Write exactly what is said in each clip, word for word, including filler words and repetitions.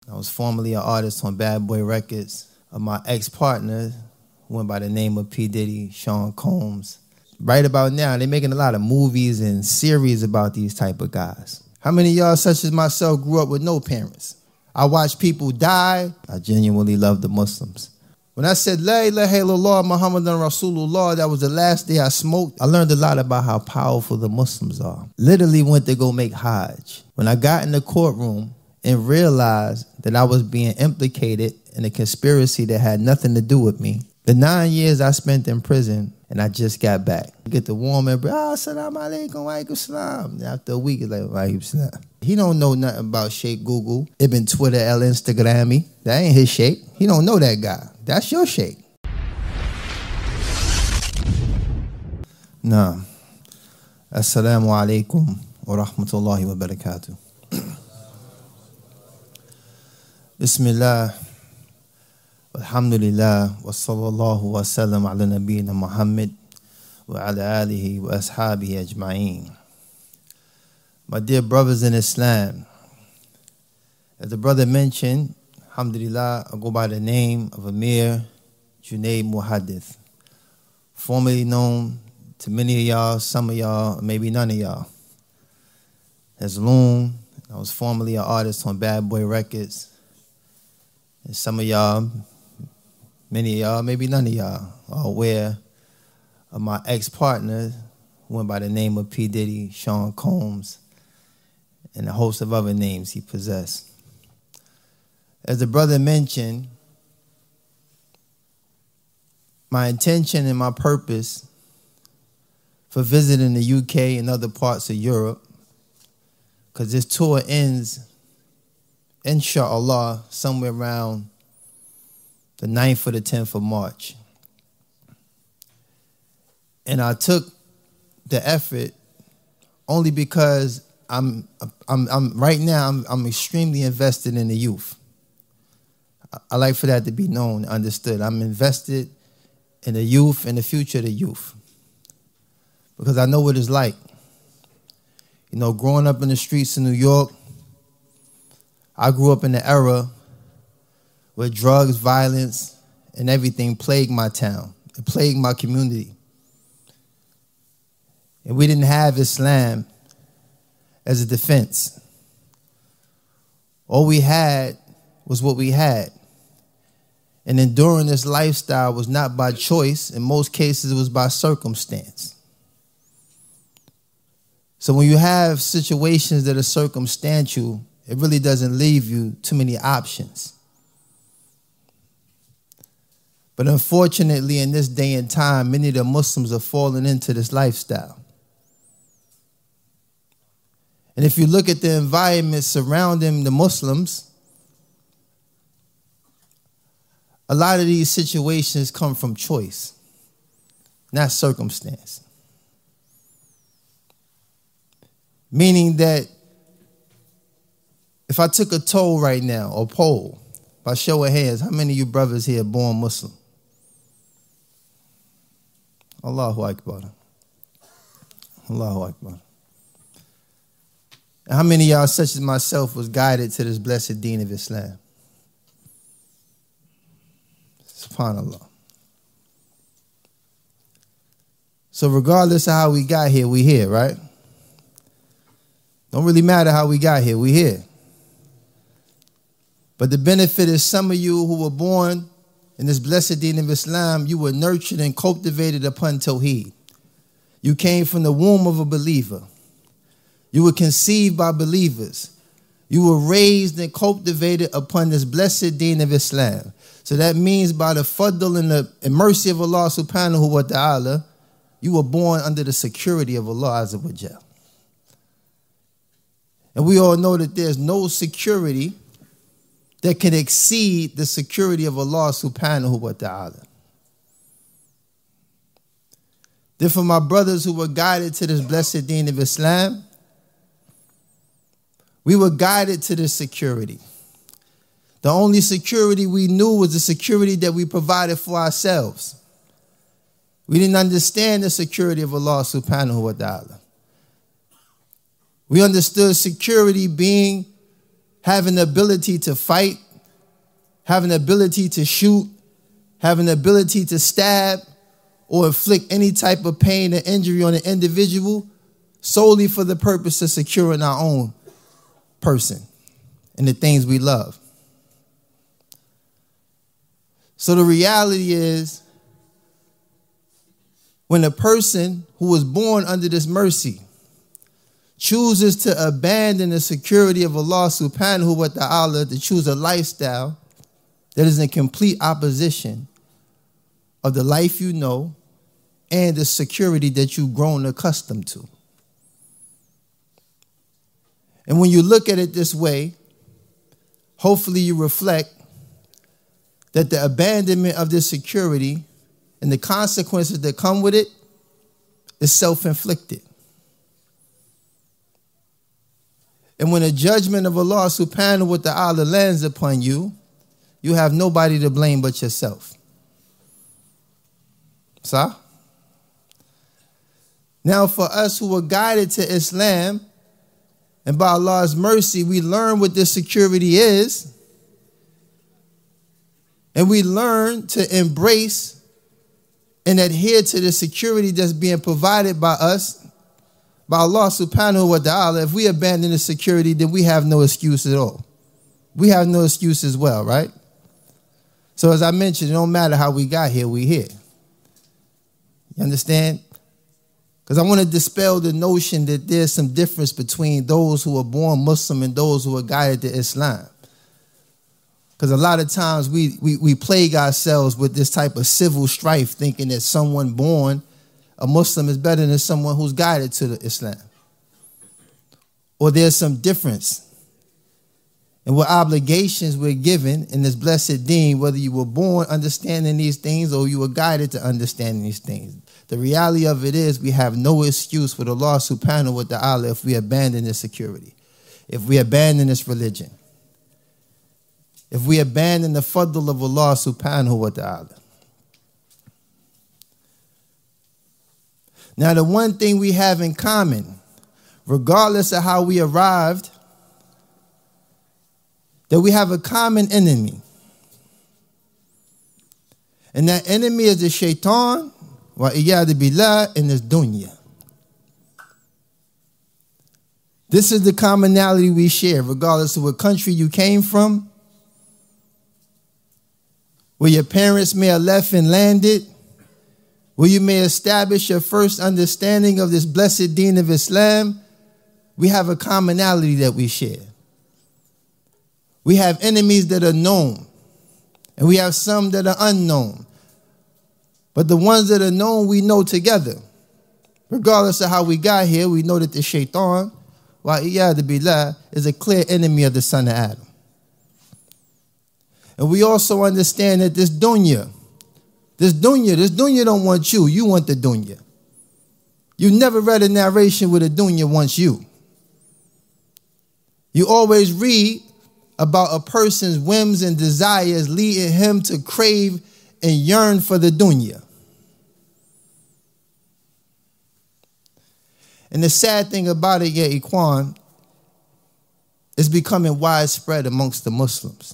I was formerly an artist on Bad Boy Records. Uh, my ex-partner went by the name of P. Diddy, Sean Combs. Right about now, they're making a lot of movies and series about these type of guys. How many of y'all, such as myself, grew up with no parents? I watched people die. I genuinely love the Muslims. When I said, La ilaha illallah Muhammadan Rasulullah, that was the last day I smoked, I learned a lot about how powerful the Muslims are. Literally went to go make Hajj. When I got in the courtroom and realized that I was being implicated in a conspiracy that had nothing to do with me, the nine years I spent in prison, and I just got back. I get the warm embrace, ah, assalamu alaikum, wa alaikum salam. After a week, it's like, wa alaikum salam. He don't know nothing about Sheikh Google, Ibn Twitter, El Instagrammy. That ain't his Sheikh. He don't know that guy. That's your Sheikh. Nah. Assalamu alaikum wa rahmatullahi wa barakatuh. Bismillah. Alhamdulillah. Wa sallallahu wa sallam ala nabiyyina Muhammad wa ala alihi wa ashabihi ajma'een. My dear brothers in Islam, as the brother mentioned, alhamdulillah, I go by the name of Amir Junaid Muhaddith, formerly known to many of y'all, some of y'all, maybe none of y'all, as Loon. I was formerly an artist on Bad Boy Records. And some of y'all, many of y'all, maybe none of y'all, are aware of my ex-partner, who went by the name of P. Diddy, Sean Combs, and a host of other names he possessed. As the brother mentioned, my intention and my purpose for visiting the U K and other parts of Europe, because this tour ends, inshallah, somewhere around the ninth or the tenth of March. And I took the effort only because I'm, I'm, I'm right now, I'm, I'm extremely invested in the youth. I, I like for that to be known, understood. I'm invested in the youth and the future of the youth because I know what it's like. You know, growing up in the streets of New York, I grew up in the era where drugs, violence, and everything plagued my town. It plagued my community. And we didn't have Islam as a defense. All we had was what we had. And enduring this lifestyle was not by choice. In most cases, it was by circumstance. So when you have situations that are circumstantial, it really doesn't leave you too many options. But unfortunately, in this day and time, many of the Muslims are falling into this lifestyle. And if you look at the environment surrounding the Muslims, a lot of these situations come from choice, not circumstance. Meaning that if I took a toll right now, or poll, by show of hands, how many of you brothers here are born Muslim? Allahu Akbar. Allahu Akbar. And how many of y'all, such as myself, was guided to this blessed deen of Islam? SubhanAllah. So regardless of how we got here, we here, right? Don't really matter how we got here, we here. But the benefit is some of you who were born in this blessed deen of Islam, you were nurtured and cultivated upon Tawheed. You came from the womb of a believer. You were conceived by believers. You were raised and cultivated upon this blessed deen of Islam. So that means by the fadl and the mercy of Allah subhanahu wa ta'ala, you were born under the security of Allah azza wa jal. And we all know that there's no security that can exceed the security of Allah subhanahu wa ta'ala. Therefore, my brothers who were guided to this blessed deen of Islam, we were guided to this security. The only security we knew was the security that we provided for ourselves. We didn't understand the security of Allah subhanahu wa ta'ala. We understood security being having the ability to fight, having the ability to shoot, having the ability to stab or inflict any type of pain or injury on an individual solely for the purpose of securing our own person and the things we love. So the reality is, when a person who was born under this mercy chooses to abandon the security of Allah subhanahu wa ta'ala to choose a lifestyle that is in complete opposition of the life you know and the security that you've grown accustomed to. And when you look at it this way, hopefully you reflect that the abandonment of this security and the consequences that come with it is self-inflicted. And when a judgment of Allah subhanahu wa ta'ala lands upon you, you have nobody to blame but yourself. Sah? Now for us who were guided to Islam, and by Allah's mercy, we learn what this security is, and we learn to embrace and adhere to the security that's being provided by us, by Allah subhanahu wa ta'ala. If we abandon the security, then we have no excuse at all. We have no excuse as well, right? So as I mentioned, it don't matter how we got here, we here. You understand? Because I want to dispel the notion that there's some difference between those who are born Muslim and those who are guided to Islam. Because a lot of times we, we, we plague ourselves with this type of civil strife, thinking that someone born a Muslim is better than someone who's guided to the Islam. Or there's some difference in what obligations we're given in this blessed deen, whether you were born understanding these things or you were guided to understanding these things. The reality of it is we have no excuse with Allah subhanahu wa ta'ala if we abandon this security, if we abandon this religion, if we abandon the fadl of Allah subhanahu wa ta'ala. Now, the one thing we have in common, regardless of how we arrived, that we have a common enemy. And that enemy is the shaitan, wa iyadu billah, in this dunya. This is the commonality we share, regardless of what country you came from, where your parents may have left and landed, where you may establish your first understanding of this blessed deen of Islam. We have a commonality that we share. We have enemies that are known, and we have some that are unknown. But the ones that are known, we know together. Regardless of how we got here, we know that the shaitan, wa iyadu billah, is a clear enemy of the son of Adam. And we also understand that this dunya, this dunya, this dunya don't want you. You want the dunya. You never read a narration where the dunya wants you. You always read about a person's whims and desires leading him to crave and yearn for the dunya. And the sad thing about it, yeah, Ikhwan, is becoming widespread amongst the Muslims.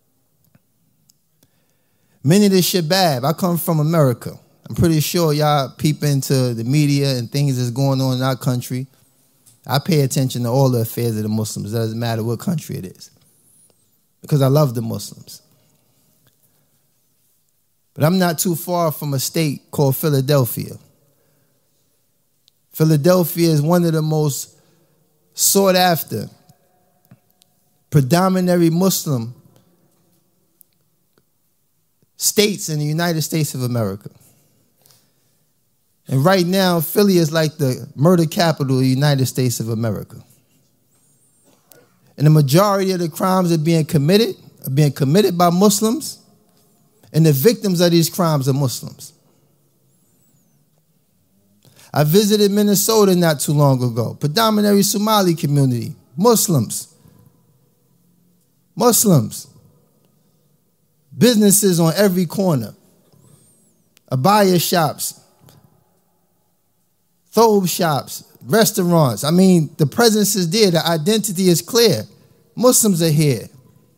Many of the shabab, I come from America. I'm pretty sure y'all peep into the media and things that's going on in our country. I pay attention to all the affairs of the Muslims. It doesn't matter what country it is, because I love the Muslims. But I'm not too far from a state called Philadelphia. Philadelphia is one of the most sought after, predominantly Muslim states in the United States of America. And right now, Philly is like the murder capital of the United States of America. And the majority of the crimes are being committed, are being committed by Muslims, and the victims of these crimes are Muslims. I visited Minnesota not too long ago, predominantly Somali community, Muslims. Muslims. Businesses on every corner. Abaya shops. Thobe shops. Restaurants. I mean, the presence is there. The identity is clear. Muslims are here.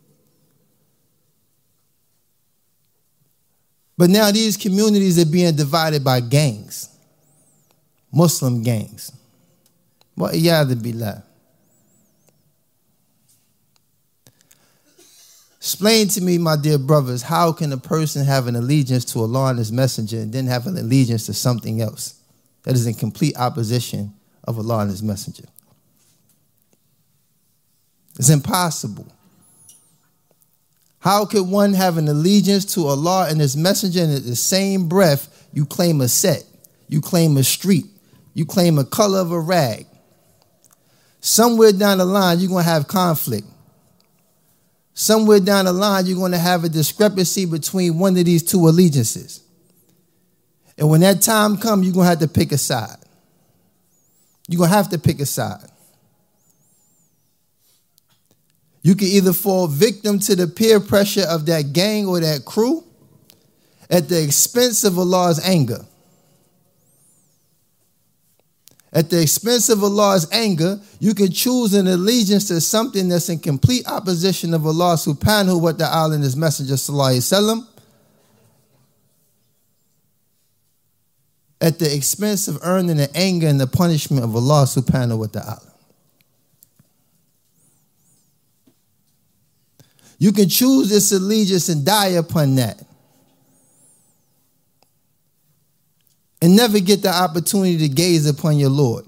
But now these communities are being divided by gangs. Muslim gangs. What iyadha billah. Explain to me, my dear brothers, how can a person have an allegiance to Allah and His Messenger and then have an allegiance to something else that is in complete opposition of Allah and His Messenger? It's impossible. How could one have an allegiance to Allah and His Messenger and at the same breath you claim a set, you claim a street, you claim a color of a rag? Somewhere down the line, you're going to have conflict. Somewhere down the line, you're going to have a discrepancy between one of these two allegiances. And when that time comes, you're going to have to pick a side. You're going to have to pick a side. You can either fall victim to the peer pressure of that gang or that crew at the expense of Allah's anger. At the expense of Allah's anger, you can choose an allegiance to something that's in complete opposition of Allah subhanahu wa ta'ala and His Messenger sallallahu alaihi wasallam at the expense of earning the anger and the punishment of Allah subhanahu wa ta'ala. You can choose this allegiance and die upon that and never get the opportunity to gaze upon your Lord.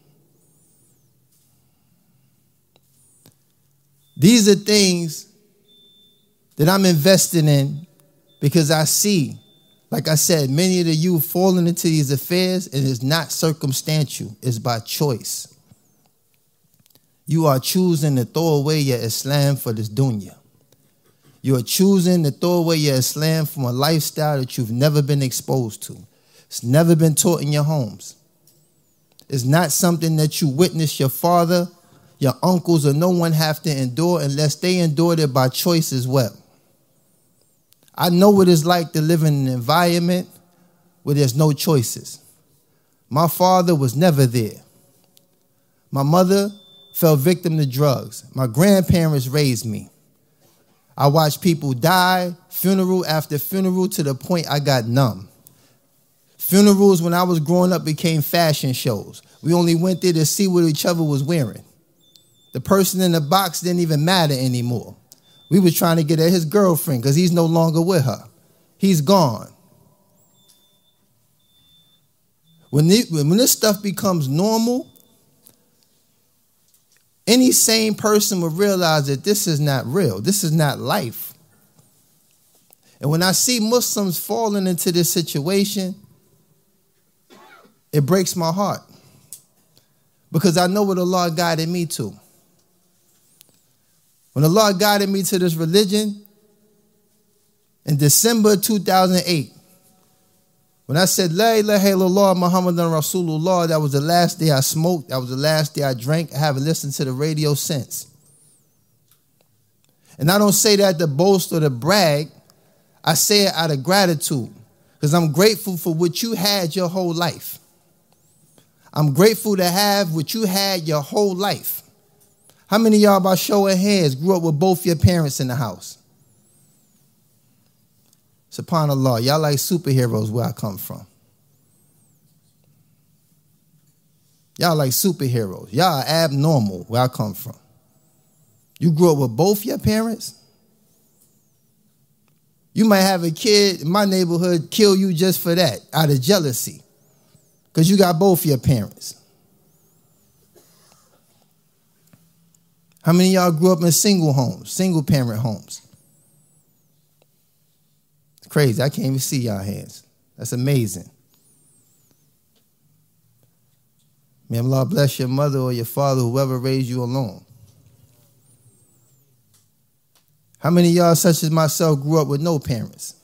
These are things that I'm invested in because I see, like I said, many of the youth falling into these affairs, and it's not circumstantial, it's by choice. You are choosing to throw away your Islam for this dunya. You are choosing to throw away your Islam from a lifestyle that you've never been exposed to. It's never been taught in your homes. It's not something that you witness your father, your uncles, or no one have to endure unless they endured it by choice as well. I know what it's like to live in an environment where there's no choices. My father was never there. My mother fell victim to drugs. My grandparents raised me. I watched people die, funeral after funeral, to the point I got numb. Funerals when I was growing up became fashion shows. We only went there to see what each other was wearing. The person in the box didn't even matter anymore. We were trying to get at his girlfriend because he's no longer with her. He's gone. When, the, when this stuff becomes normal, any sane person will realize that this is not real. This is not life. And when I see Muslims falling into this situation, it breaks my heart because I know what Allah guided me to. When Allah guided me to this religion in December two thousand eight, when I said, La ilaha illallah Muhammadan Rasulullah, that was the last day I smoked. That was the last day I drank. I haven't listened to the radio since. And I don't say that to boast or to brag. I say it out of gratitude because I'm grateful for what you had your whole life. I'm grateful to have what you had your whole life. How many of y'all, by show of hands, grew up with both your parents in the house? SubhanAllah, y'all like superheroes where I come from. Y'all like superheroes. Y'all are abnormal where I come from. You grew up with both your parents? You might have a kid in my neighborhood kill you just for that, out of jealousy, because you got both your parents. How many of y'all grew up in single homes, single parent homes? It's crazy. I can't even see y'all hands. That's amazing. May Allah bless your mother or your father, whoever raised you alone. How many of y'all, such as myself, grew up with no parents?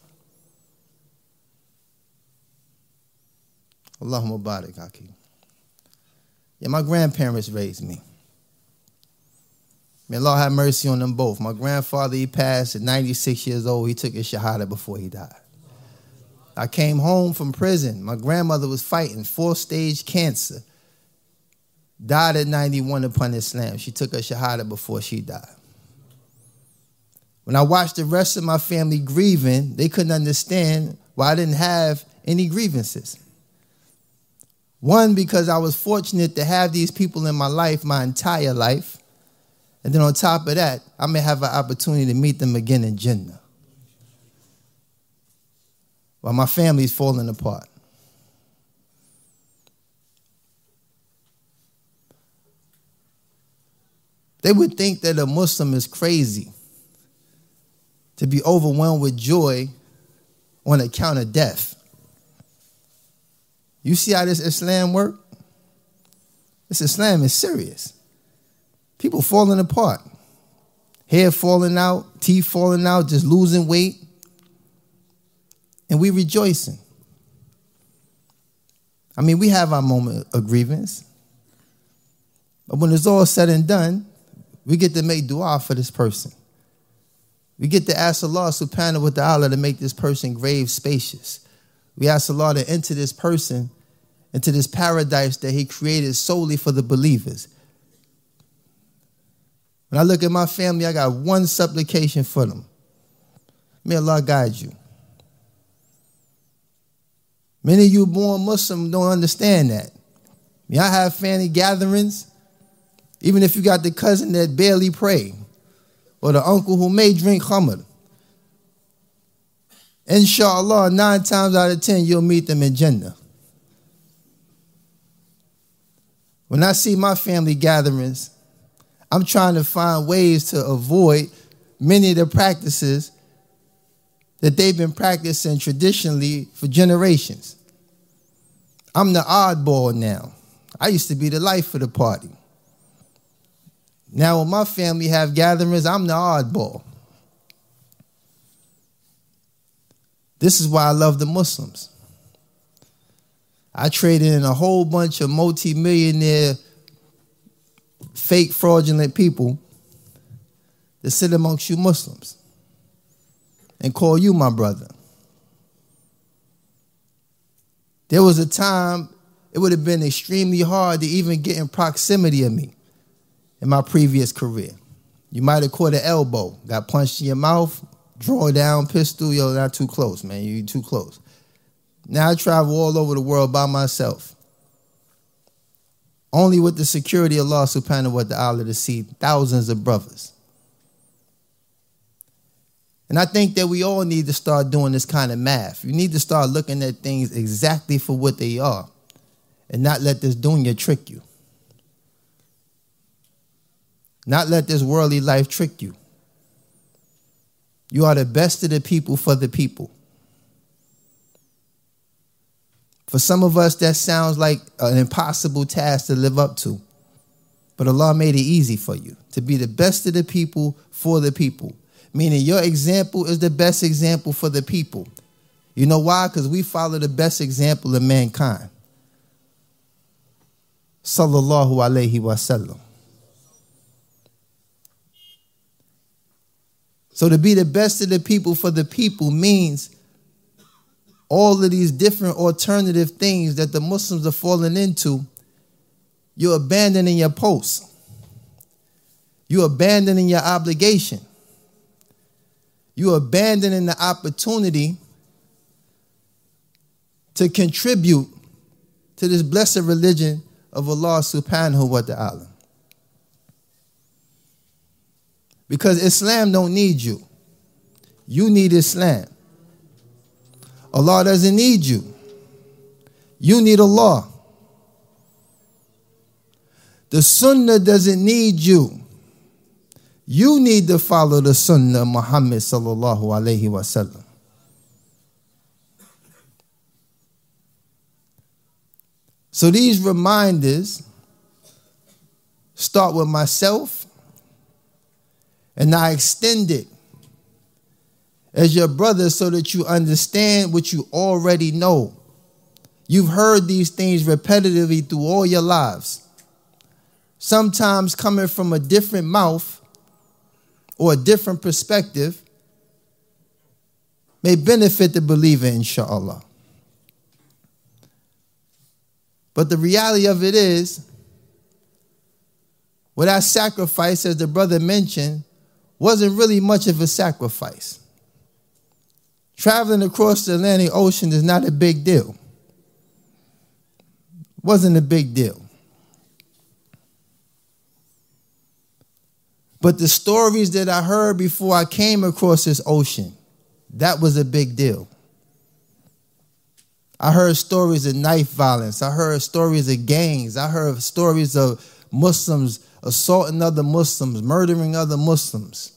Allahumma barik, Hakeem. Yeah, my grandparents raised me. May Allah have mercy on them both. My grandfather, he passed at ninety-six years old. He took his shahada before he died. I came home from prison. My grandmother was fighting fourth-stage cancer. Died at ninety-one upon Islam. She took her shahada before she died. When I watched the rest of my family grieving, they couldn't understand why I didn't have any grievances. One, because I was fortunate to have these people in my life my entire life. And then on top of that, I may have an opportunity to meet them again in Jannah, while my family's falling apart. They would think that a Muslim is crazy to be overwhelmed with joy on account of death. You see how this Islam work? This Islam is serious. People falling apart. Hair falling out, teeth falling out, just losing weight. And we rejoicing. I mean, we have our moment of grievance. But when it's all said and done, we get to make dua for this person. We get to ask Allah subhanahu wa ta'ala to make this person grave spacious. We ask Allah to enter this person into this paradise that he created solely for the believers. When I look at my family, I got one supplication for them. May Allah guide you. Many of you born Muslim don't understand that. Y'all have family gatherings, even if you got the cousin that barely pray, or the uncle who may drink khamr. Inshallah, nine times out of ten, you'll meet them in Jannah. When I see my family gatherings, I'm trying to find ways to avoid many of the practices that they've been practicing traditionally for generations. I'm the oddball now. I used to be the life of the party. Now when my family have gatherings, I'm the oddball. This is why I love the Muslims. I traded in a whole bunch of multi-millionaire, fake fraudulent people that sit amongst you Muslims and call you my brother. There was a time it would have been extremely hard to even get in proximity of me in my previous career. You might have caught an elbow, got punched in your mouth, draw down, pistol, yo, not too close, man, you too close. Now I travel all over the world by myself, only with the security of Allah subhanahu wa ta'ala to see thousands of brothers. And I think that we all need to start doing this kind of math. You need to start looking at things exactly for what they are and not let this dunya trick you. Not let this worldly life trick you. You are the best of the people for the people. For some of us, that sounds like an impossible task to live up to. But Allah made it easy for you to be the best of the people for the people. Meaning your example is the best example for the people. You know why? Because we follow the best example of mankind. Sallallahu alayhi wa sallam. So to be the best of the people for the people means all of these different alternative things that the Muslims are falling into, you're abandoning your post. You're abandoning your obligation. You're abandoning the opportunity to contribute to this blessed religion of Allah subhanahu wa ta'ala. Because Islam don't need you. You need Islam. Allah doesn't need you. You need Allah. The Sunnah doesn't need you. You need to follow the Sunnah of Muhammad sallallahu alayhi wa sallam. So these reminders start with myself, and I extend it as your brother so that you understand what you already know. You've heard these things repetitively through all your lives. Sometimes coming from a different mouth or a different perspective may benefit the believer, inshallah. But the reality of it is, without sacrifice, as the brother mentioned, wasn't really much of a sacrifice. Traveling across the Atlantic Ocean is not a big deal. Wasn't a big deal. But the stories that I heard before I came across this ocean, that was a big deal. I heard stories of knife violence. I heard stories of gangs. I heard stories of Muslims assaulting other Muslims, murdering other Muslims.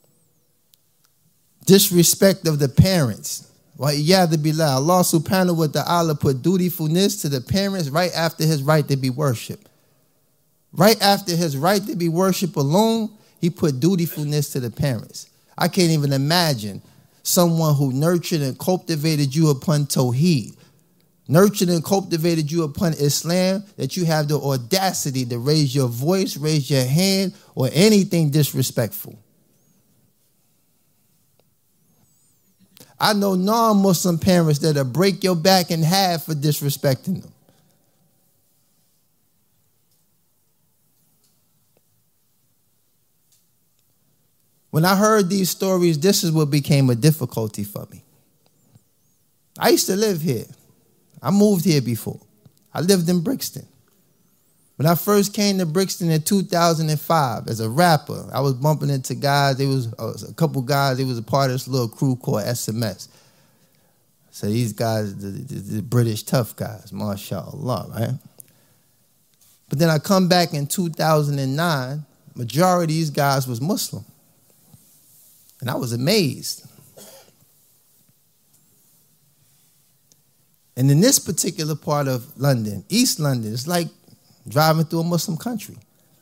Disrespect of the parents. Well, yeah, to be loud. Allah subhanahu wa ta'ala put dutifulness to the parents right after his right to be worshipped. Right after his right to be worshipped alone, he put dutifulness to the parents. I can't even imagine someone who nurtured and cultivated you upon Tawheed, nurtured and cultivated you upon Islam, that you have the audacity to raise your voice, raise your hand, or anything disrespectful. I know non-Muslim parents that'll break your back in half for disrespecting them. When I heard these stories, this is what became a difficulty for me. I used to live here. I moved here before. I lived in Brixton. When I first came to Brixton in two thousand five as a rapper, I was bumping into guys. There was a couple guys. They was a part of this little crew called S M S. So these guys, the, the, the British tough guys, mashallah, right? But then I come back in two thousand nine, majority of these guys was Muslim. And I was amazed. And in this particular part of London, East London, it's like driving through a Muslim country.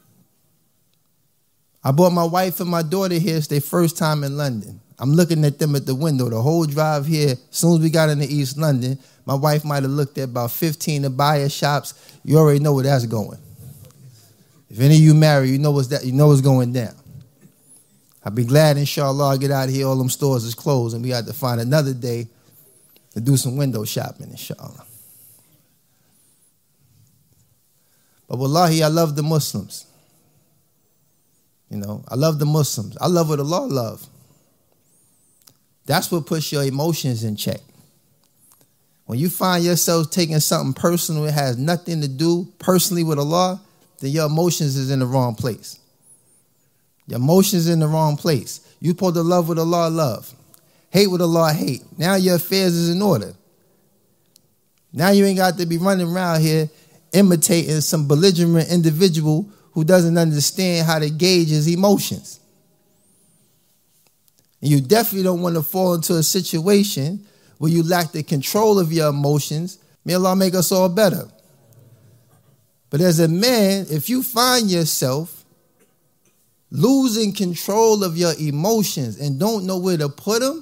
I brought my wife and my daughter here. It's their first time in London. I'm looking at them at the window the whole drive here. As soon as we got into East London, my wife might have looked at about fifteen abaya shops. You already know where that's going. If any of you married, you know what's that. You know what's going down. I'll be glad, inshallah, I get out of here, all them stores is closed, and we have to find another day to do some window shopping, inshallah. But wallahi, I love the Muslims. You know, I love the Muslims. I love what Allah love. That's what puts your emotions in check. When you find yourself taking something personal that has nothing to do personally with Allah, then your emotions is in the wrong place. Your emotions in the wrong place. You're supposed to love what Allah love. Hate what Allah hate. Now your affairs is in order. Now you ain't got to be running around here imitating some belligerent individual who doesn't understand how to gauge his emotions. And you definitely don't want to fall into a situation where you lack the control of your emotions. May Allah make us all better. But as a man, if you find yourself losing control of your emotions and don't know where to put them,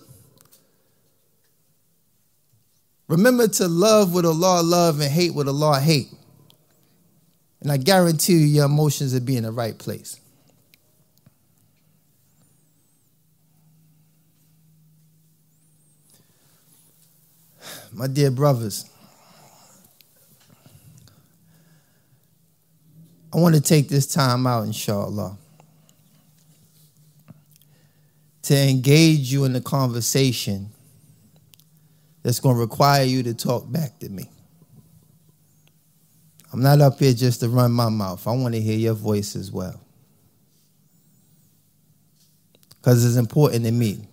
remember to love what Allah love and hate what Allah hate. And I guarantee you your emotions will be in the right place. My dear brothers, I want to take this time out, inshallah, to engage you in a conversation that's going to require you to talk back to me. I'm not up here just to run my mouth. I want to hear your voice as well. Because it's important to me.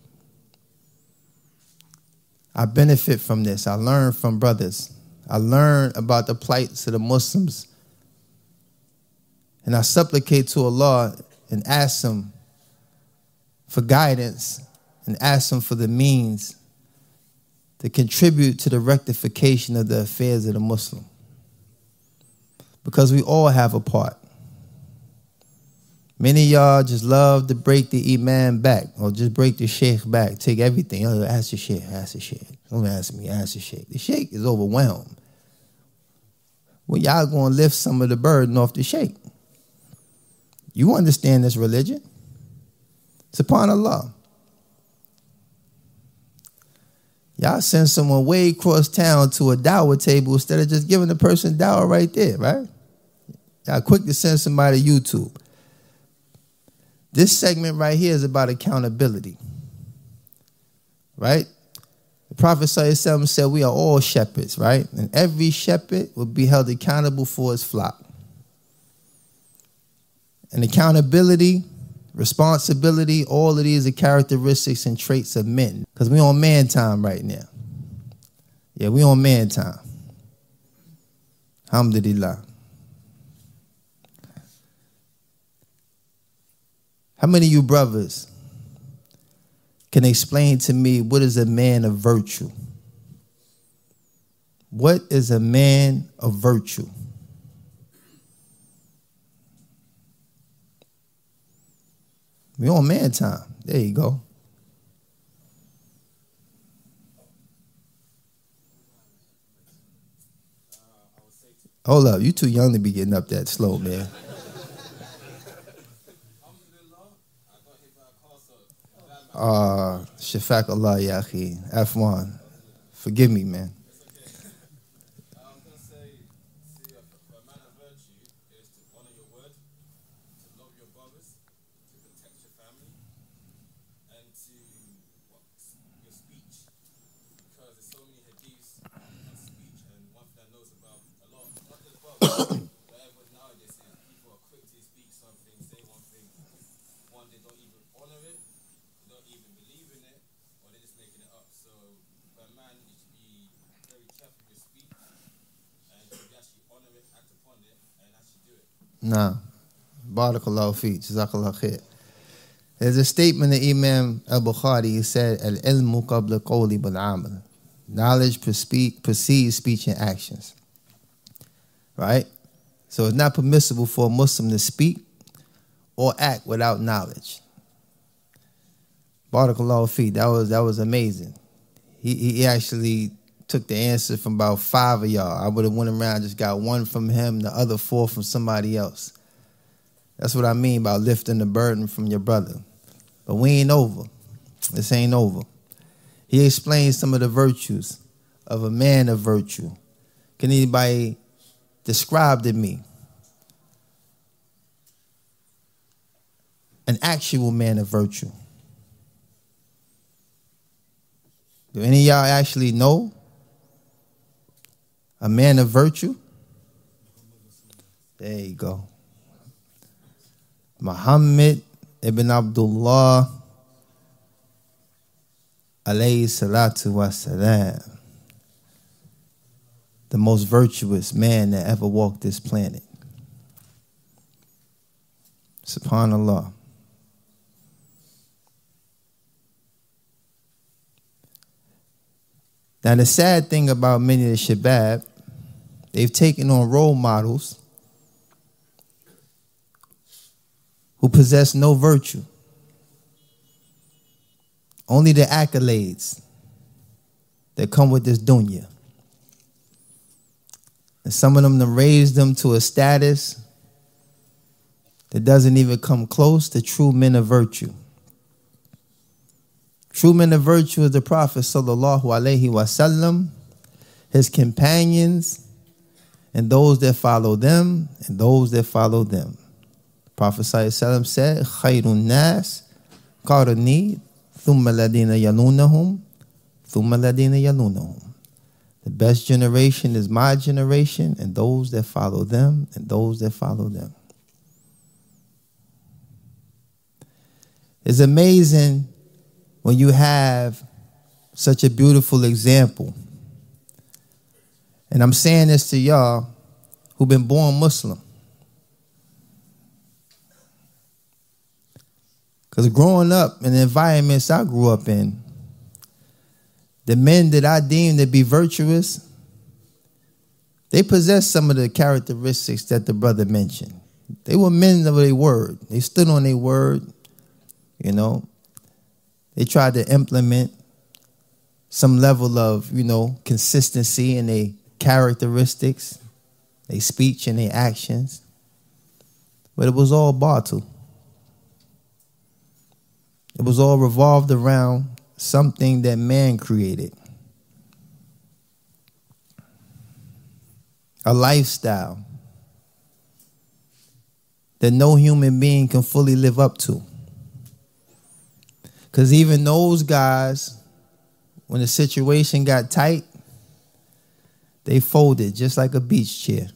I benefit from this. I learn from brothers. I learn about the plights of the Muslims. And I supplicate to Allah and ask Him for guidance and ask Him for the means to contribute to the rectification of the affairs of the Muslim. Because we all have a part. Many of y'all just love to break the imam back or just break the sheikh back. Take everything. Oh, ask the sheikh, ask the sheikh. Don't ask me, ask the sheikh. The sheikh is overwhelmed. Well, y'all going to lift some of the burden off the sheikh. You understand this religion? SubhanAllah. Y'all send someone way across town to a dawah table instead of just giving the person dawah right there, right? Y'all quick to send somebody to YouTube. This segment right here is about accountability. Right? The Prophet ﷺ said we are all shepherds, right? And every shepherd will be held accountable for his flock. And accountability, responsibility, all of these are characteristics and traits of men. Because we on man time right now. Yeah, we on man time. Alhamdulillah. How many of you brothers can explain to me what is a man of virtue? What is a man of virtue? We on man time. There you go. Hold up, you too young to be getting up that slow, man. Uh, Shafak Allah, ya akhi. F one. Forgive me, man. Nah. Barakallahu fi. Jazakallah khair. There's a statement of Imam al-Bukhari. He said, Al-ilmu qabla qawli bil-amal. Knowledge precedes speech and actions. Right? So it's not permissible for a Muslim to speak or act without knowledge. Barakallahu fi. That was, that was amazing. He, he actually took the answer from about five of y'all. I would have went around, just got one from him, the other four from somebody else. That's what I mean by lifting the burden from your brother. But we ain't over. This ain't over. He explains some of the virtues of a man of virtue. Can anybody describe to me an actual man of virtue? Do any of y'all actually know a man of virtue? There you go. Muhammad ibn Abdullah alayhi salatu wassalam, the most virtuous man that ever walked this planet. SubhanAllah. Now the sad thing about many of the Shabab, they've taken on role models who possess no virtue. Only the accolades that come with this dunya. And some of them have raised them to a status that doesn't even come close to true men of virtue. True men of virtue is the Prophet sallallahu alaihi wasallam, his companions, and those that follow them, and those that follow them. The Prophet sallallahu alaihi wasallam said, "Khairun nas qarni, thumma ladina yalunahum, thumma ladina yalunahum." The best generation is my generation, and those that follow them, and those that follow them. It's amazing when you have such a beautiful example. And I'm saying this to y'all who've been born Muslim. Because growing up in the environments I grew up in, the men that I deemed to be virtuous, they possessed some of the characteristics that the brother mentioned. They were men of their word. They stood on their word, you know. They tried to implement some level of, you know, consistency in their characteristics, their speech and their actions. But it was all batil. It was all revolved around something that man created. A lifestyle that no human being can fully live up to. Because even those guys, when the situation got tight, they folded just like a beach chair.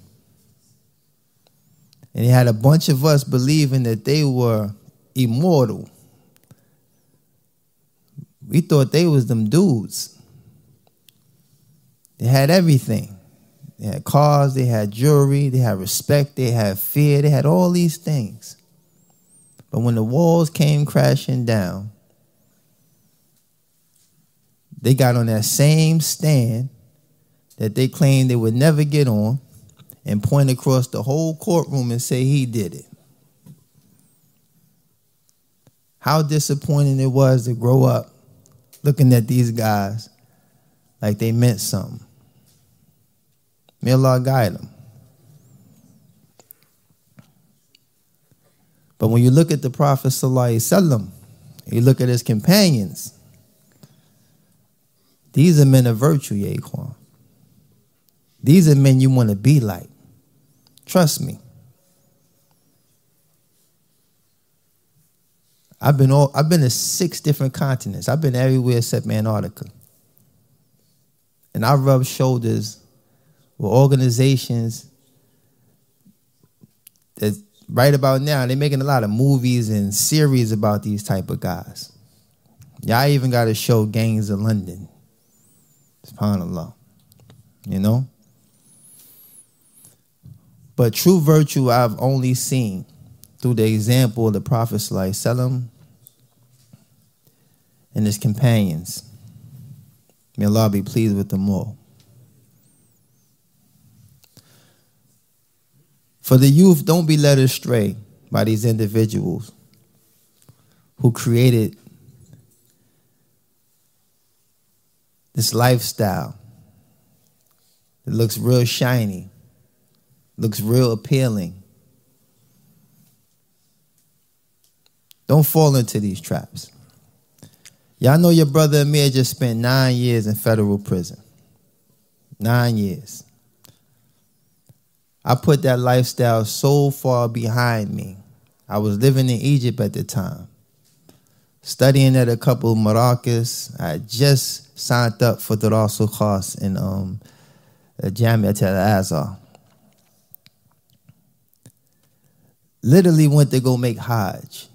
And he had a bunch of us believing that they were immortal. We thought they was them dudes. They had everything. They had cars, they had jewelry, they had respect, they had fear, they had all these things. But when the walls came crashing down, they got on that same stand that they claimed they would never get on and point across the whole courtroom and say he did it. How disappointing it was to grow up looking at these guys like they meant something. May Allah guide them. But when you look at the Prophet Sallallahu Alaihi Wasallam, you look at his companions, these are men of virtue, Yaquan. These are men you want to be like. Trust me. I've been all, I've been to six different continents. I've been everywhere except Antarctica. And I rub shoulders with organizations that right about now, they're making a lot of movies and series about these type of guys. Y'all even got a show, Gangs of London. SubhanAllah. You know? But true virtue I've only seen through the example of the Prophet Sallallahu Alaihi Wasallam and his companions. May Allah be pleased with them all. For the youth, don't be led astray by these individuals who created this lifestyle that looks real shiny, looks real appealing. Don't fall into these traps. Y'all know your brother Amir just spent nine years in federal prison. Nine years. I put that lifestyle so far behind me. I was living in Egypt at the time, studying at a couple of Maracas. I had just signed up for the Rasul Khas in um, Jamiat al-Azhar. Literally went to go make Hajj.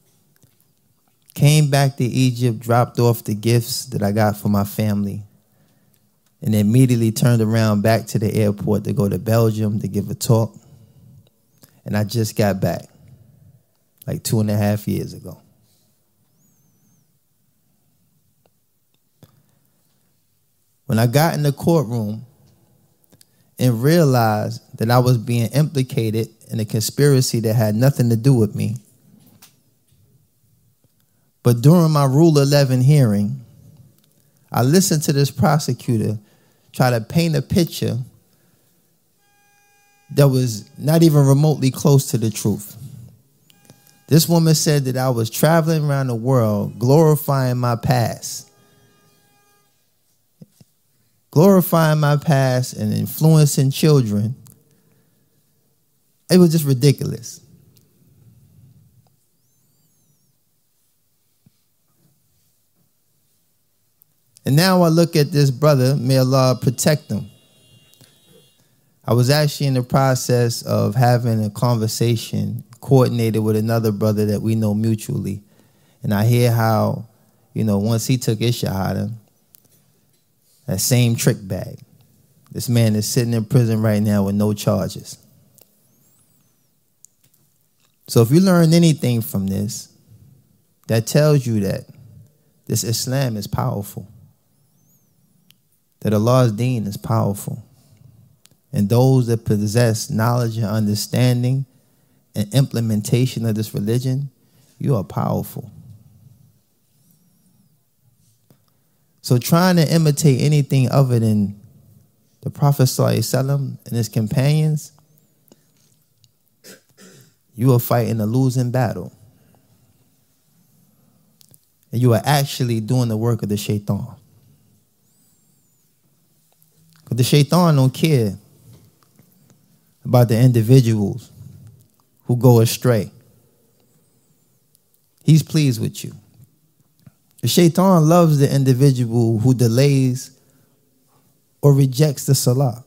Came back to Egypt, dropped off the gifts that I got for my family, and immediately turned around back to the airport to go to Belgium to give a talk. And I just got back like two and a half years ago. When I got in the courtroom and realized that I was being implicated in a conspiracy that had nothing to do with me, but during my Rule eleven hearing, I listened to this prosecutor try to paint a picture that was not even remotely close to the truth. This woman said that I was traveling around the world glorifying my past. Glorifying my past and influencing children. It was just ridiculous. And now I look at this brother, may Allah protect him. I was actually in the process of having a conversation coordinated with another brother that we know mutually. And I hear how, you know, once he took his shahada, that same trick bag. This man is sitting in prison right now with no charges. So if you learn anything from this, that tells you that this Islam is powerful. That Allah's deen is powerful. And those that possess knowledge and understanding and implementation of this religion, you are powerful. So trying to imitate anything other than the Prophet Sallallahu Alaihi Wasallam and his companions, you are fighting a losing battle. And you are actually doing the work of the shaitan. Because the shaitan don't care about the individuals who go astray. He's pleased with you. The shaitan loves the individual who delays or rejects the salah.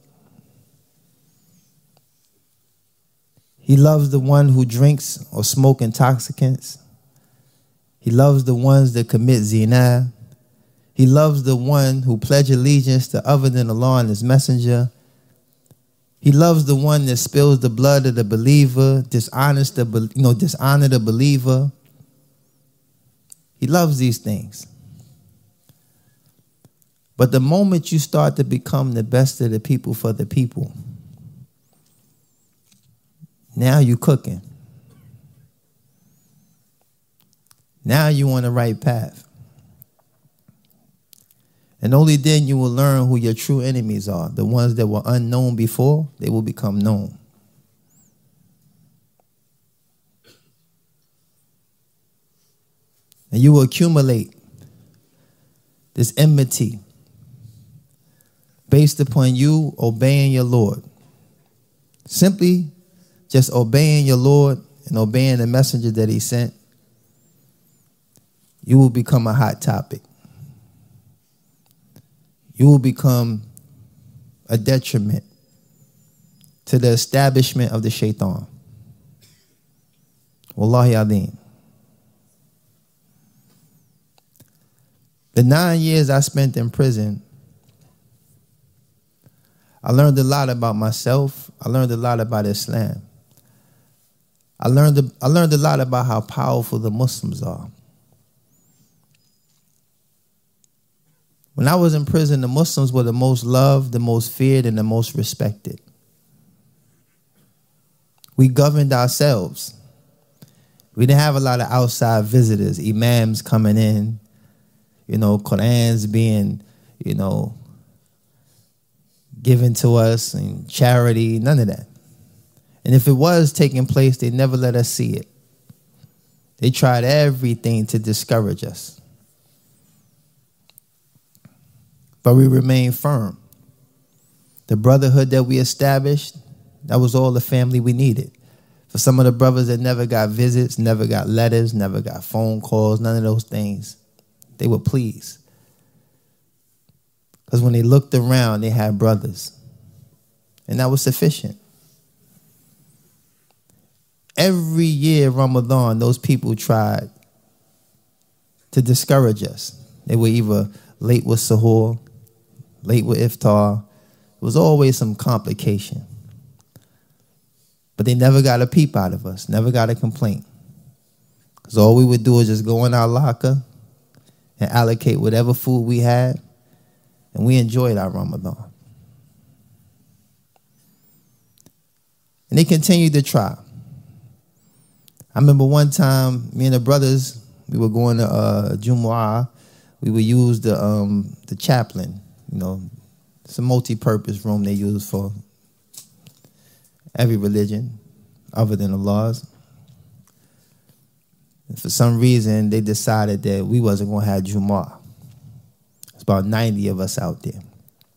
He loves the one who drinks or smoke intoxicants. He loves the ones that commit zina. He loves the one who pledge allegiance to other than Allah and His Messenger. He loves the one that spills the blood of the believer, dishonors the, you know, dishonor the believer. He loves these things. But the moment you start to become the best of the people for the people, now you cooking. Now you on the right path. And only then you will learn who your true enemies are. The ones that were unknown before, they will become known. And you will accumulate this enmity based upon you obeying your Lord. Simply just obeying your Lord and obeying the messenger that He sent, you will become a hot topic. You will become a detriment to the establishment of the shaitan. Wallahi alim. The nine years I spent in prison, I learned a lot about myself. I learned a lot about Islam. I learned, I learned a lot about how powerful the Muslims are. When I was in prison, the Muslims were the most loved, the most feared, and the most respected. We governed ourselves. We didn't have a lot of outside visitors, imams coming in, you know, Qur'ans being, you know, given to us, and charity, none of that. And if it was taking place, they never let us see it. They tried everything to discourage us. But we remained firm. The brotherhood that we established, that was all the family we needed. For some of the brothers that never got visits, never got letters, never got phone calls, none of those things, they were pleased. Because when they looked around, they had brothers. And that was sufficient. Every year, Ramadan, those people tried to discourage us. They were either late with suhoor, late with iftar. It was always some complication. But they never got a peep out of us, never got a complaint. Because all we would do is just go in our locker and allocate whatever food we had, and we enjoyed our Ramadan. And they continued to try. I remember one time, me and the brothers, we were going to uh, Jumu'ah. We would use the um, the chaplain, you know, it's a multi-purpose room they use for every religion other than Allah's. And for some reason, they decided that we wasn't going to have Jumu'ah. It's about ninety of us out there.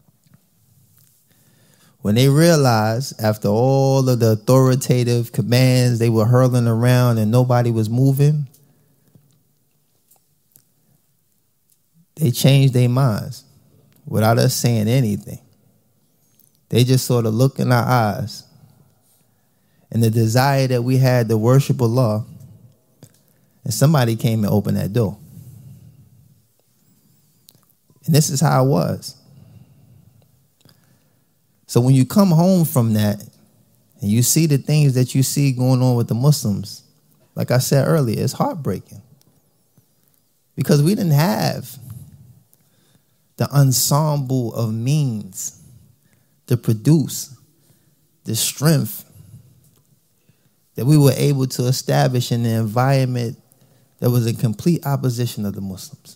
When they realized, after all of the authoritative commands they were hurling around and nobody was moving, they changed their minds without us saying anything. They just sort of looked in our eyes. And the desire that we had to worship Allah, and somebody came and opened that door. And this is how it was. So when you come home from that and you see the things that you see going on with the Muslims, like I said earlier, it's heartbreaking. Because we didn't have the ensemble of means to produce the strength that we were able to establish in the environment that was in complete opposition of the Muslims.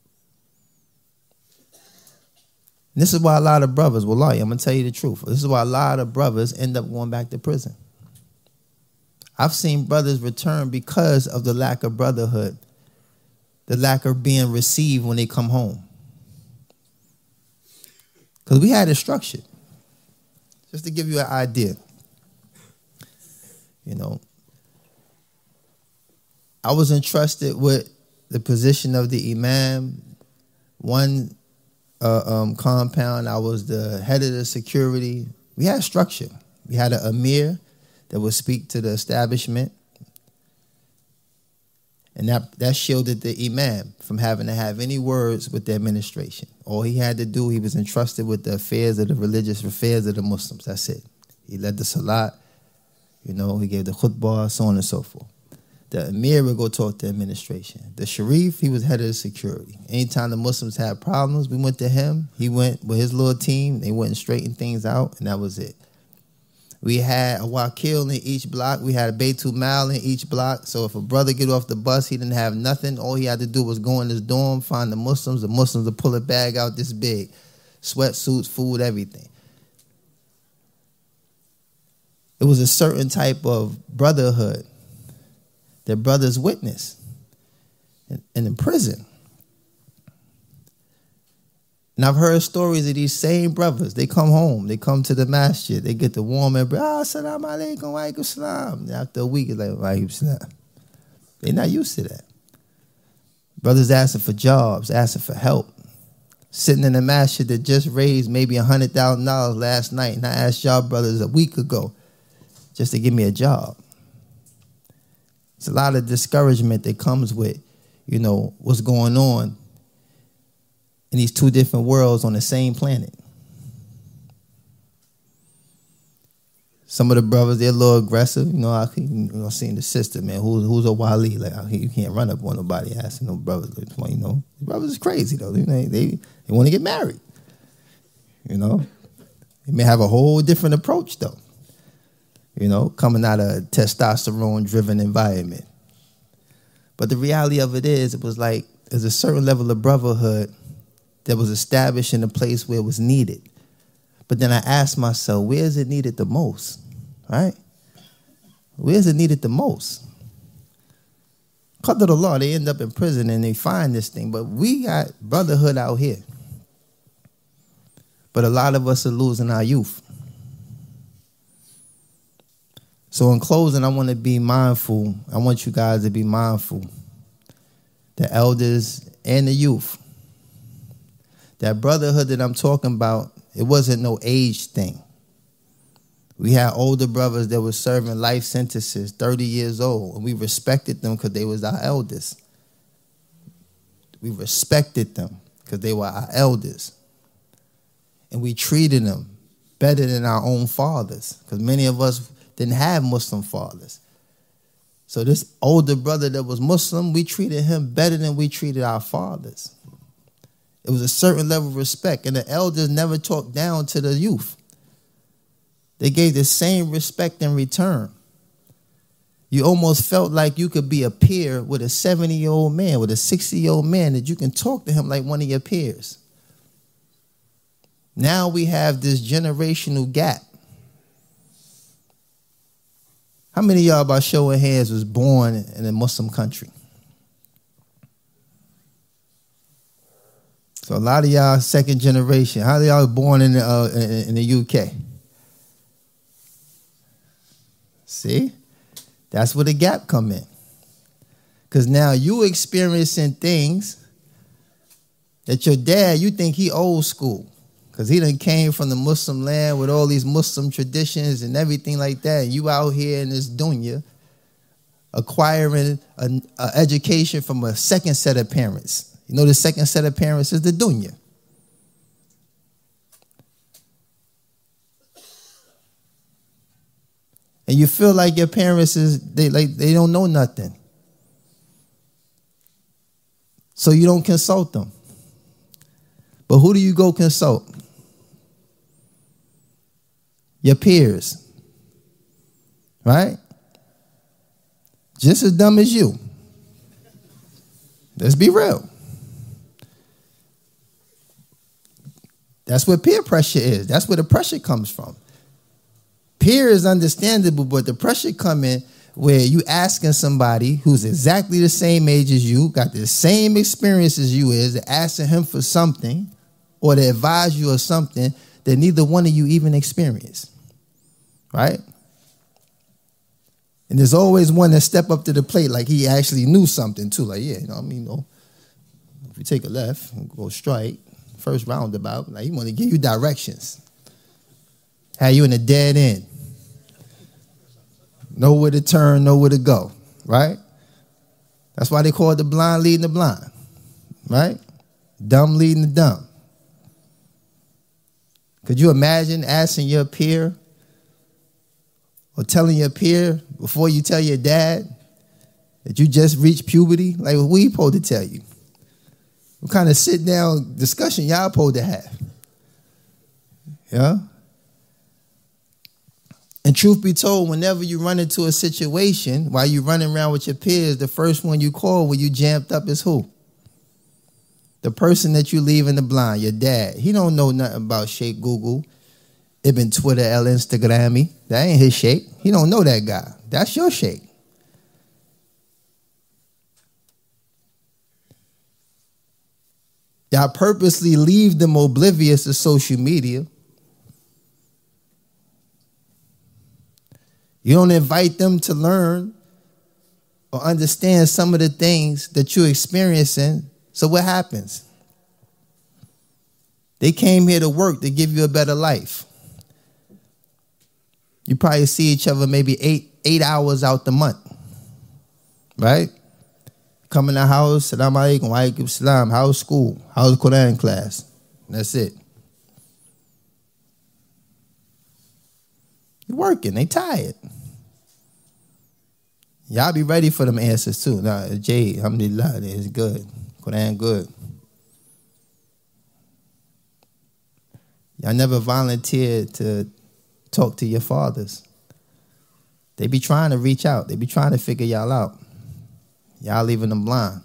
And this is why a lot of brothers, wallahi, I'm going to tell you the truth. This is why a lot of brothers end up going back to prison. I've seen brothers return because of the lack of brotherhood, the lack of being received when they come home. Because we had it structured. Just to give you an idea. You know, I was entrusted with the position of the imam. One uh, um, compound, I was the head of the security. We had structure. We had an emir that would speak to the establishment. And that, that shielded the imam from having to have any words with the administration. All he had to do, he was entrusted with the affairs of the religious affairs of the Muslims. That's it. He led the salat, you know, he gave the khutbah, so on and so forth. The emir would go talk to the administration. The sharif, he was head of the security. Anytime the Muslims had problems, we went to him. He went with his little team. They went and straightened things out, and that was it. We had a wakil in each block. We had a Baitul Mal in each block. So if a brother get off the bus, he didn't have nothing. All he had to do was go in his dorm, find the Muslims. The Muslims would pull a bag out this big. Sweatsuits, food, everything. It was a certain type of brotherhood that brothers witnessed in, in prison. And I've heard stories of these same brothers. They come home. They come to the masjid. They get the warm embrace. Ah, salam alaikum, wa alaikum salam. After a week, it's like, wa alaikum salam. They're not used to that. Brothers asking for jobs, asking for help. Sitting in the masjid that just raised maybe one hundred thousand dollars last night. And I asked y'all brothers a week ago just to give me a job. It's a lot of discouragement that comes with, you know, what's going on in these two different worlds on the same planet. Some of the brothers, they're a little aggressive. You know, I you know, seen the sister, man, who's who's a wali. Like, you can't run up on nobody asking no brothers. You know, the brothers is crazy, though. They, they, they want to get married. You know, they may have a whole different approach, though. You know, coming out of a testosterone-driven environment. But the reality of it is, it was like, there's a certain level of brotherhood that was established in a place where it was needed. But then I asked myself, where is it needed the most? Right? Where is it needed the most? Because of the law, they end up in prison and they find this thing. But we got brotherhood out here. But a lot of us are losing our youth. So in closing, I want to be mindful. I want you guys to be mindful. The elders and the youth. That brotherhood that I'm talking about, it wasn't no age thing. We had older brothers that were serving life sentences, thirty years old, and we respected them because they was our elders. We respected them because they were our elders. And we treated them better than our own fathers because many of us didn't have Muslim fathers. So this older brother that was Muslim, we treated him better than we treated our fathers. It was a certain level of respect, and the elders never talked down to the youth. They gave the same respect in return. You almost felt like you could be a peer with a seventy-year-old man, with a sixty-year-old man, that you can talk to him like one of your peers. Now we have this generational gap. How many of y'all, by show of hands, was born in a Muslim country? So a lot of y'all second generation. How many of y'all born in the, uh, in, in the U K? See? That's where the gap come in. Because now you experiencing things that your dad, you think he old school. Because he done came from the Muslim land with all these Muslim traditions and everything like that. And you out here in this dunya acquiring an education from a second set of parents. You know, the second set of parents is the dunya. And you feel like your parents is they like they don't know nothing. So you don't consult them. But who do you go consult? Your peers. Right? Just as dumb as you. Let's be real. That's what peer pressure is. That's where the pressure comes from. Peer is understandable, but the pressure come in where you asking somebody who's exactly the same age as you, got the same experience as you is, asking him for something or to advise you of something that neither one of you even experienced. Right? And there's always one that step up to the plate like he actually knew something too. Like, yeah, you know, I mean, you know, if you take a left and go straight, first roundabout, like he want to give you directions. Have you in a dead end. Know where to turn, know where to go, right? That's why they call it the blind leading the blind, right? Dumb leading the dumb. Could you imagine asking your peer or telling your peer before you tell your dad that you just reached puberty? Like, what we supposed to tell you? What kind of sit-down discussion y'all supposed to have? Yeah? And truth be told, whenever you run into a situation while you're running around with your peers, the first one you call when you jammed up is who? The person that you leave in the blind, your dad. He don't know nothing about Sheikh Google, Ibn Twitter, El Instagrammy. That ain't his Sheikh. He don't know that guy. That's your Sheikh. Y'all purposely leave them oblivious to social media. You don't invite them to learn or understand some of the things that you're experiencing. So what happens? They came here to work to give you a better life. You probably see each other maybe eight eight hours out the month, right? Come in the house, salam alaikum, wa alaikum salam. How's school? How's Quran class? That's it. You're working. They tired. Y'all be ready for them answers too. Nah, Jay, alhamdulillah, it's good. Quran good. Y'all never volunteered to talk to your fathers. They be trying to reach out. They be trying to figure y'all out. Y'all leaving them blind.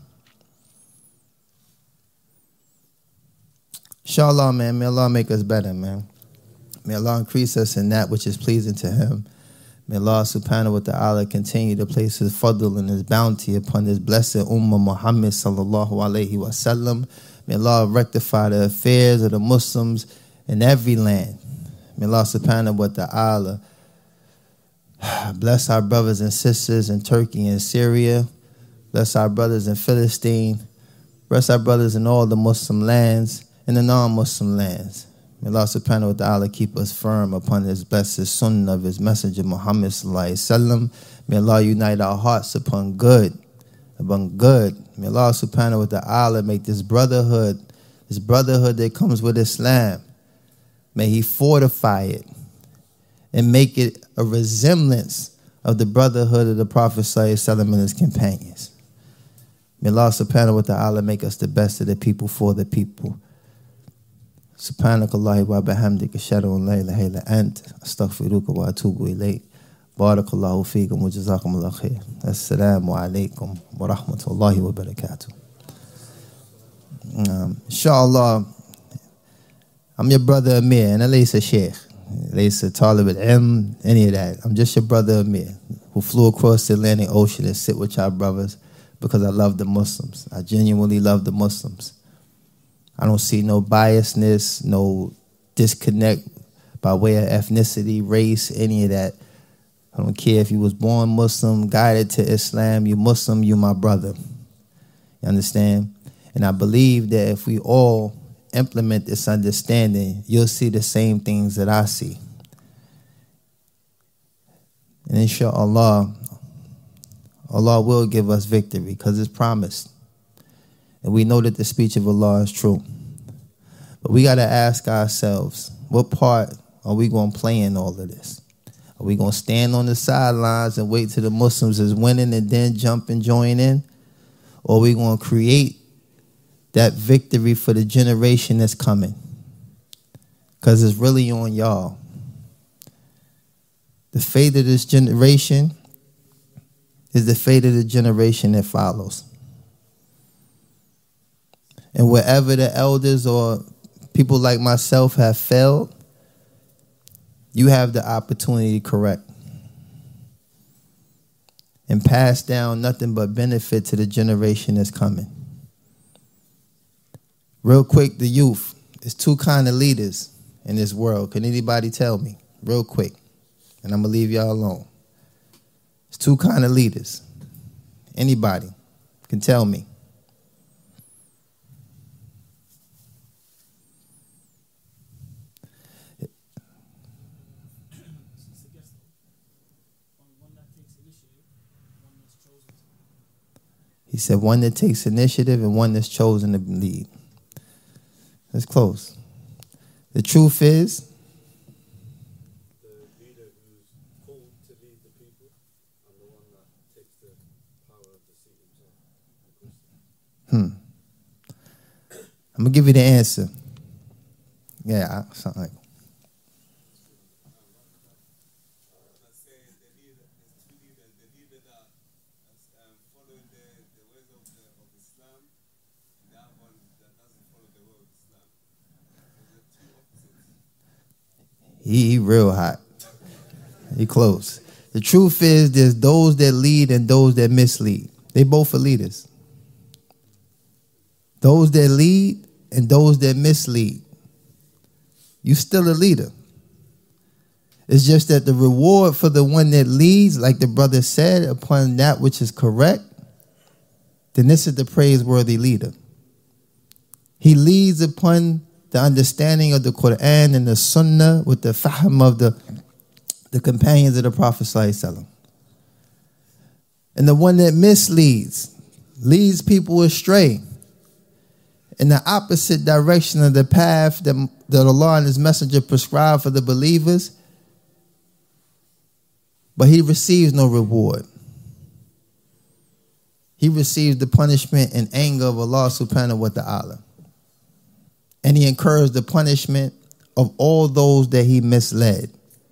Inshallah, man, may Allah make us better, man. May Allah increase us in that which is pleasing to Him. May Allah subhanahu wa ta'ala continue to place His fadl and His bounty upon His blessed Ummah Muhammad sallallahu alayhi wa sallam. May Allah rectify the affairs of the Muslims in every land. May Allah subhanahu wa ta'ala bless our brothers and sisters in Turkey and Syria. Bless our brothers in Philistine. Bless our brothers in all the Muslim lands and the non-Muslim lands. May Allah subhanahu wa ta'ala keep us firm upon His blessed sunnah of His messenger Muhammad sallallahu alayhi wa sallam. May Allah unite our hearts upon good, upon good. May Allah subhanahu wa ta'ala make this brotherhood, this brotherhood that comes with Islam, may He fortify it and make it a resemblance of the brotherhood of the Prophet sallallahu alayhi wa sallam and his companions. May Allah subhanahu wa ta'ala make us the best of the people for the people. Subhanakallah wa bihamdika ashhadu an la ilaha illa ant astaghfiruka wa atubu ilayk. Barakallahu feekum wa jazakumullahu khair. Assalamu alaikum wa rahmatullahi wa barakatuh. Um, inshallah, I'm your brother Amir, and I laysa sheikh, laysa talib al-ilm, any of that. I'm just your brother Amir, who flew across the Atlantic Ocean to sit with y'all brothers because I love the Muslims. I genuinely love the Muslims. I don't see no biasness, no disconnect by way of ethnicity, race, any of that. I don't care if you was born Muslim, guided to Islam, you Muslim, you my brother. You understand? And I believe that if we all implement this understanding, you'll see the same things that I see. And inshallah, Allah will give us victory because it's promised. And we know that the speech of Allah is true. But we got to ask ourselves, what part are we going to play in all of this? Are we going to stand on the sidelines and wait till the Muslims is winning and then jump and join in? Or are we going to create that victory for the generation that's coming? Because it's really on y'all. The fate of this generation is the fate of the generation that follows. And wherever the elders or people like myself have failed, you have the opportunity to correct and pass down nothing but benefit to the generation that's coming. Real quick, the youth. There's two kind of leaders in this world. Can anybody tell me? Real quick. And I'm going to leave y'all alone. There's two kind of leaders. Anybody can tell me. He said one that takes initiative and one that's chosen to lead. Let's close. The truth is, the leader who's called to lead the people and the one that takes the power of the seat himself. Hmm. I'm going to give you the answer. Yeah, something like He, he real hot. He close. The truth is there's those that lead and those that mislead. They both are leaders. Those that lead and those that mislead. You still a leader. It's just that the reward for the one that leads, like the brother said, upon that which is correct, then this is the praiseworthy leader. He leads upon the understanding of the Quran and the Sunnah with the fahm of the, the companions of the Prophet Sallallahu Alaihi Wasallam. And the one that misleads, leads people astray in the opposite direction of the path that, that Allah and His Messenger prescribed for the believers, but he receives no reward. He receives the punishment and anger of Allah subhanahu wa ta'ala. And he incurs the punishment of all those that he misled.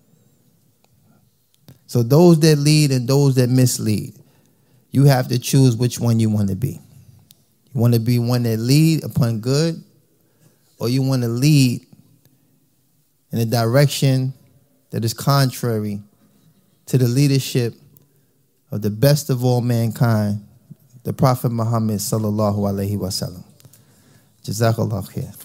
So those that lead and those that mislead, you have to choose which one you want to be. You want to be one that lead upon good, or you want to lead in a direction that is contrary to the leadership of the best of all mankind, the Prophet Muhammad sallallahu alaihi wasallam. Jazakallah khair.